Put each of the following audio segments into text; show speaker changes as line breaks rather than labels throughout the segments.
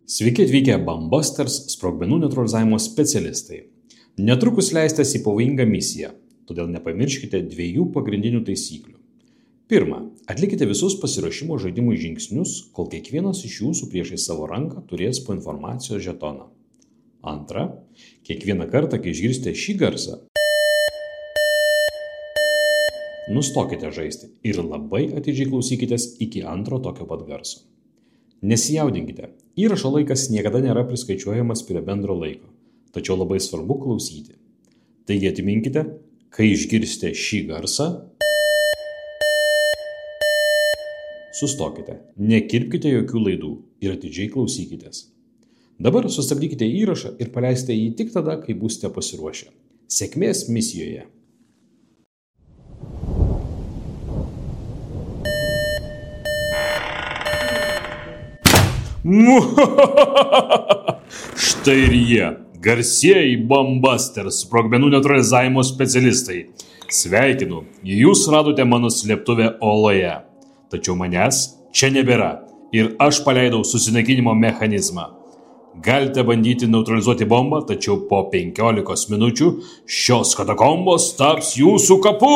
Sveiki atvykę Bombusters sprogmenų neutralizavimo specialistai. Netrukus leisitės į pavojingą misiją, todėl nepamirškite 2 pagrindinių taisyklių. Pirma, atlikite visus pasiruošimo žaidimui žingsnius, kol kiekvienas iš jūsų priešais savo ranką turės po informacijos žetoną. Antra, kiekvieną kartą, kai išgirsite šį garsą, nustokite žaisti ir labai atidžiai klausykitės iki antro tokio pat garso. Nesijaudinkite, įrašo laikas niekada nėra priskaičiuojamas prie bendro laiko, tačiau labai svarbu klausyti. Taigi atiminkite, kai išgirsite šį garsą, sustokite, nekirpkite jokių laidų ir atidžiai klausykitės. Dabar sustabdykite įrašą ir paleisite jį tik tada, kai būsite pasiruošę. Sėkmės misijoje! Štai ir jie, garsieji Bombusters sprogmenų neutralizavimo specialistai. Sveikinu, jūs radote mano slėptuvę oloje. Tačiau manęs čia nebėra ir aš paleidau susinaikinimo mechanizmą. Galite bandyti neutralizuoti bombą, tačiau po 15 minučių šios katakombos taps jūsų kapu.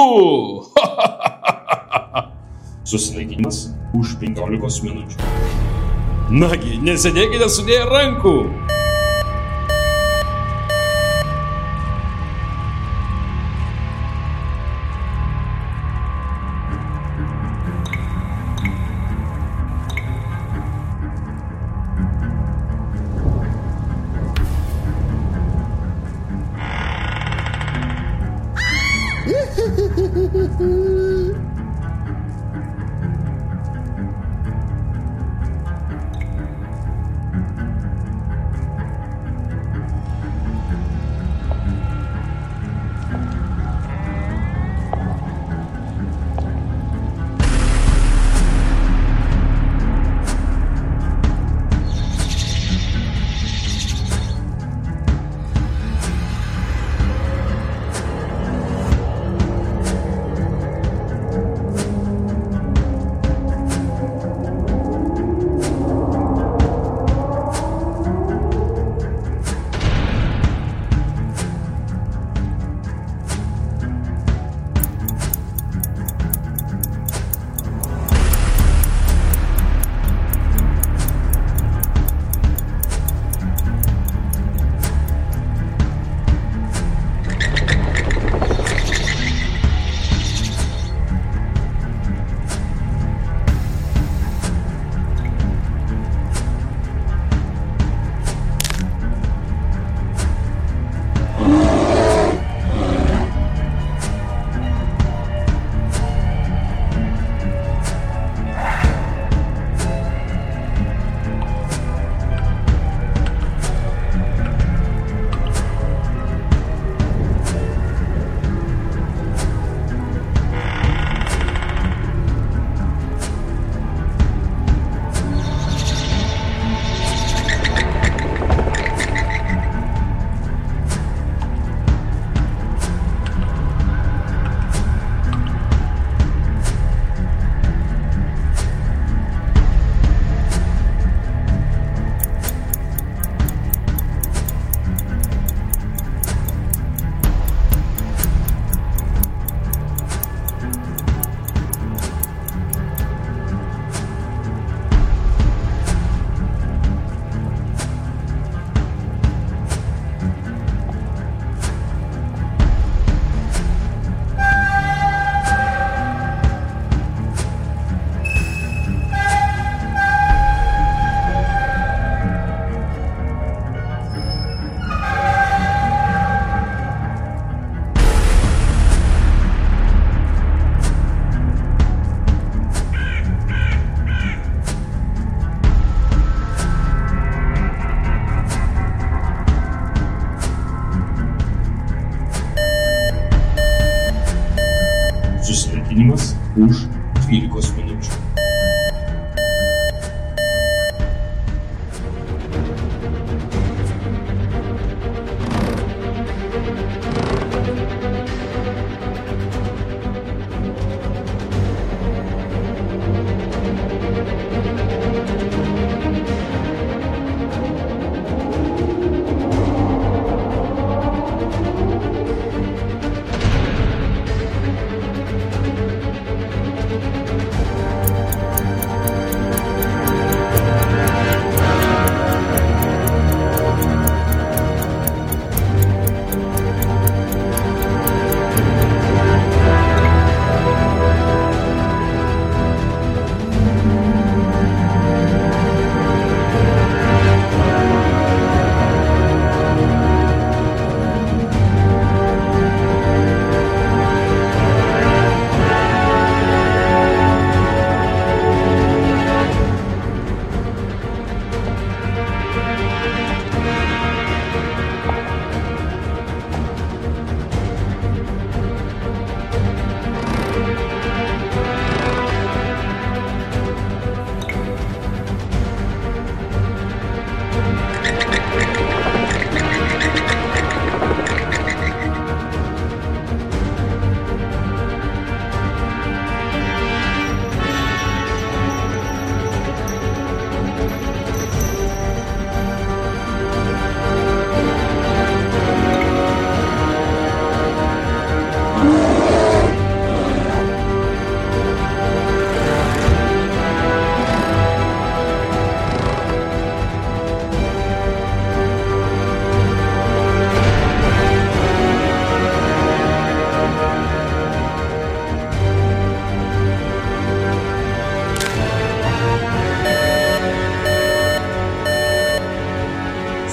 Susinaikinimas už 15 minučių. Nagi, nesėdėkite sudėję rankų! Susinaikinimas už 12 minučių.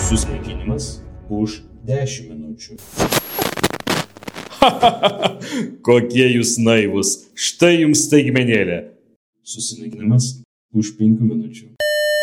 Susnaikinimas už 10 minučių. Kokie jūs naivūs. Štai jums staigmenėlė. Susinaikinimas už 5 minučių.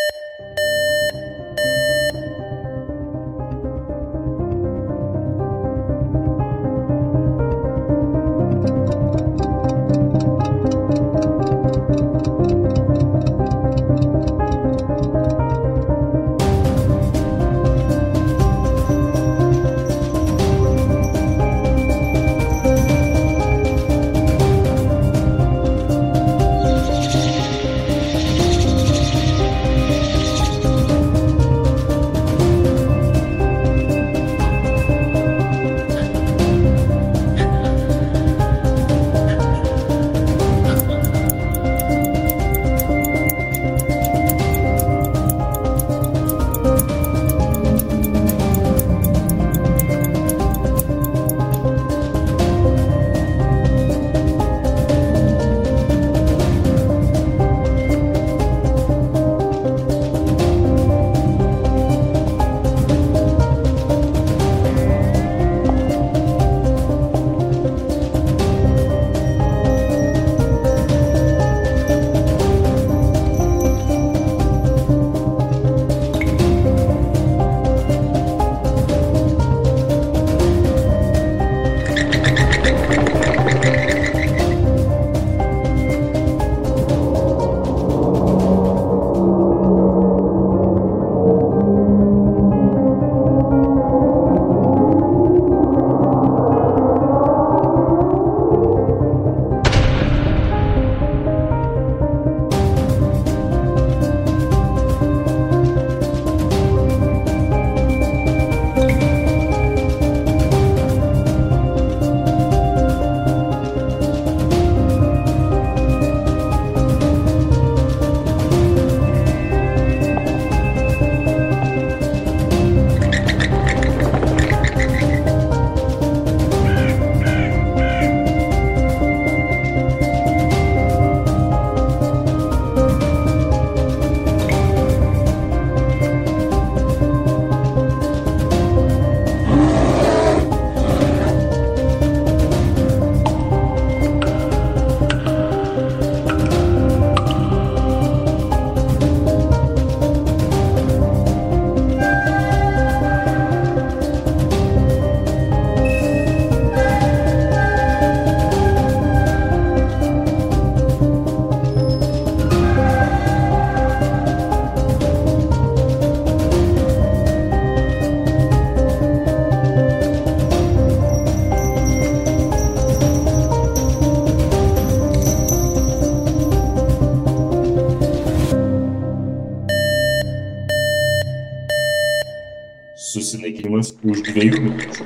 Susinaikinimas už 2 minučių.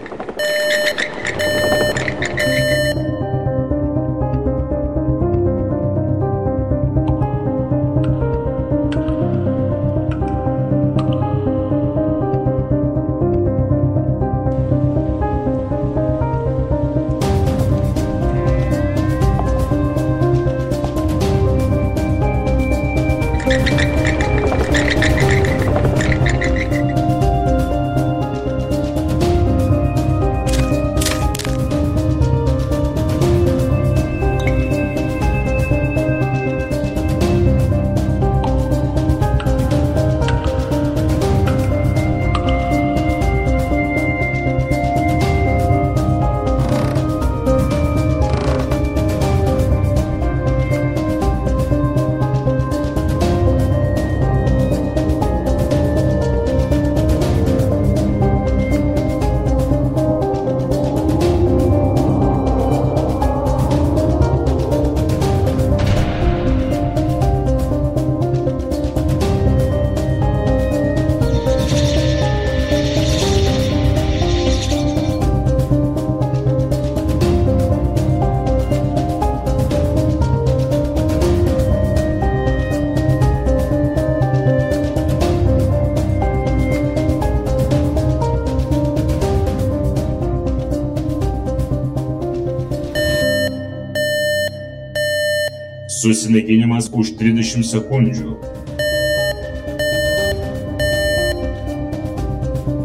Susinaikinimas už 30 sekundžių.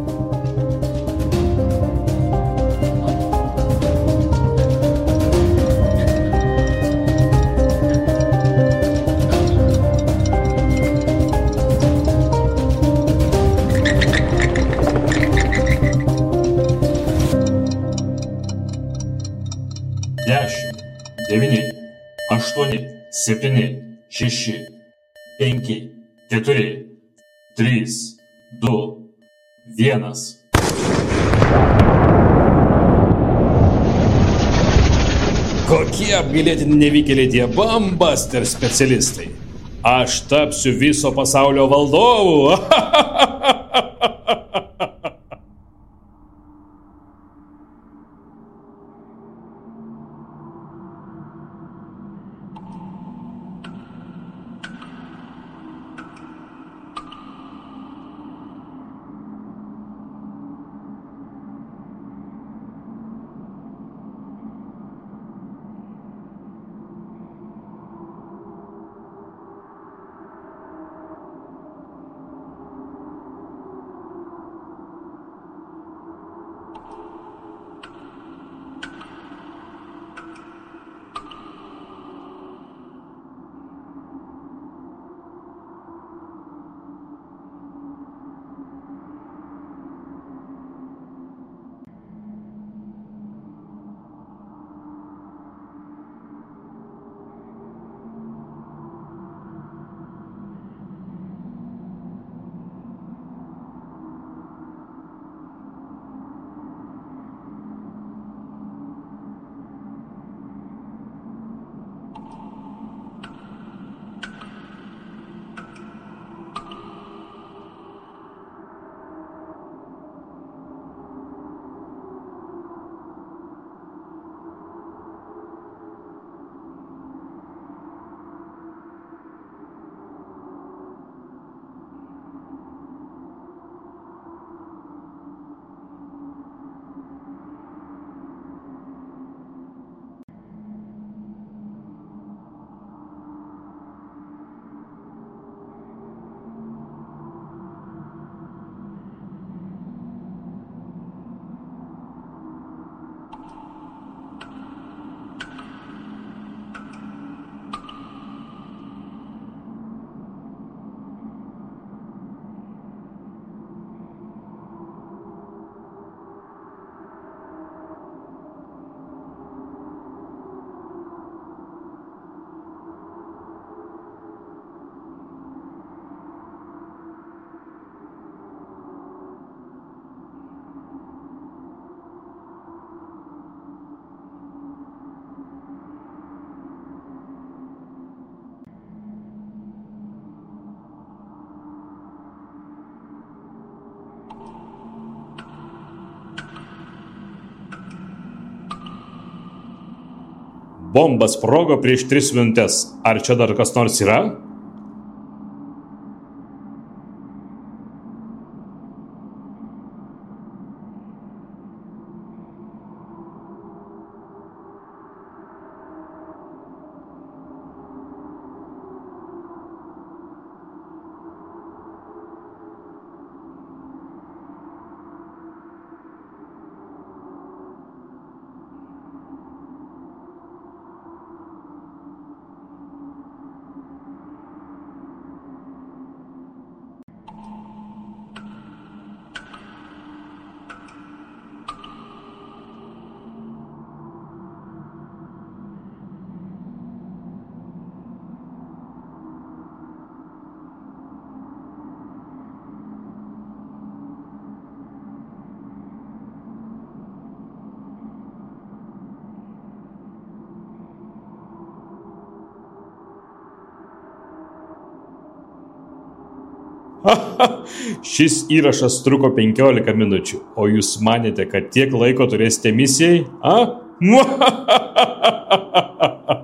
7, 6, 5, 4, 3, 2, 1. Kokie apgailėtini nevykėliai tie Bambuster specialistai? Aš tapsiu viso pasaulio valdovu. Bomba sprogo prieš 3 minutes. Ar čia dar kas nors yra? Šis įrašas truko 15 minučių, o jūs manėte, kad tiek laiko turėsite misijai?